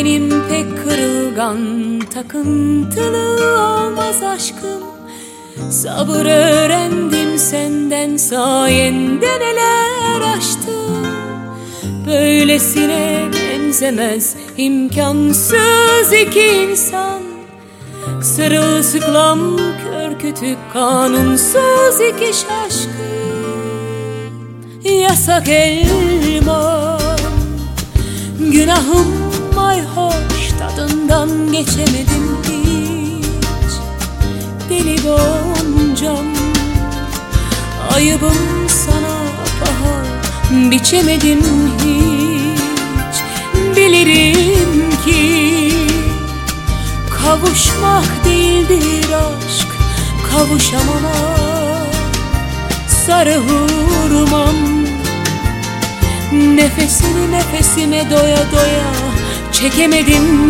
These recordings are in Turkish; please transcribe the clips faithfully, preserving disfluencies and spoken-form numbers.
benim pek kırılgan, takıntılı olmaz aşkım. Sabır öğrendim senden, sayende neler aştım. Böylesine benzemez, imkansız iki insan. Sırılsıklam, kör kütük, kanunsuz iki şaşkın. Yasak elma, günahım mayhoş, tadından geçemedim hiç. Deli goncam, ayıbım sana paha, biçemedim hiç. Bilirim ki kavuşmak değildir aşk, kavuşamamak. Sarı hurmam, nefesini nefesime doya doya çekemedim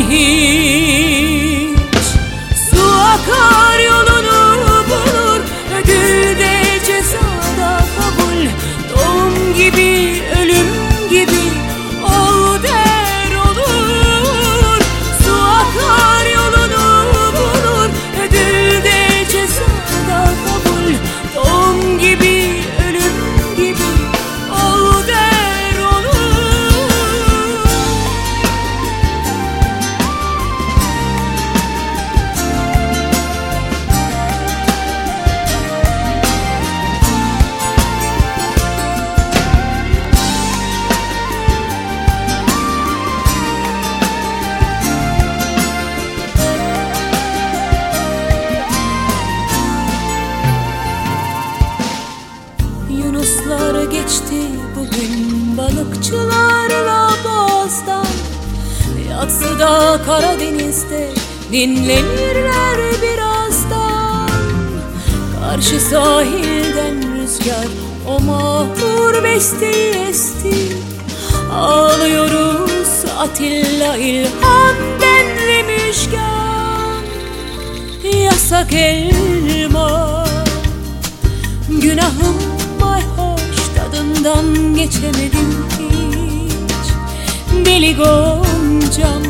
hiç. Su akar yolunu bulur, ödül de cezada kabul. Doğum gibi, ölüm gibi, ol der olur. Su akar yolunu bulur, ödül de cezada kabul. Doğum gibi, ölüm gibi, ol der olur. Yunuslar geçti bugün balıkçılarla boğazdan. Yatsıda Karadeniz'de dinlenirler birazdan. Karşı sahilden rüzgar o mahvur besteyi esti. Ağlıyoruz Atilla, İlhan, ben ve Müjgan. Yasak elma, günahım mayhoş, tadından geçemedim hiç. Deli goncam,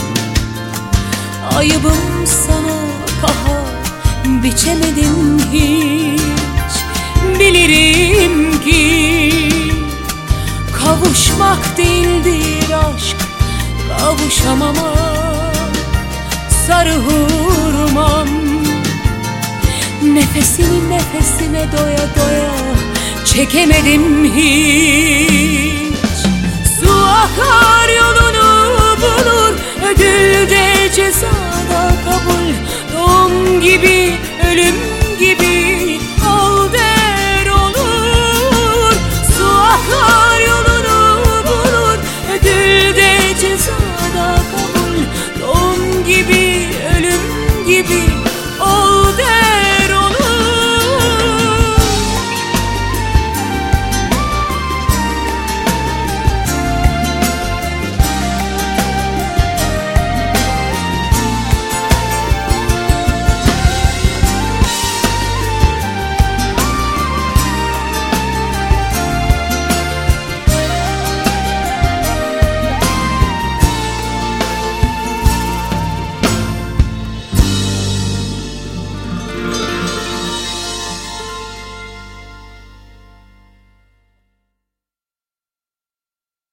ayıbım sana paha, biçemedim hiç. Bilirim ki kavuşmak değildir aşk, kavuşamamak. Sarı hurmam, nefesini nefesime doya doya çekemedim hiç. Su akar yolunu bulur, ödül de cezada kabul. Doğum gibi, ölüm gibi,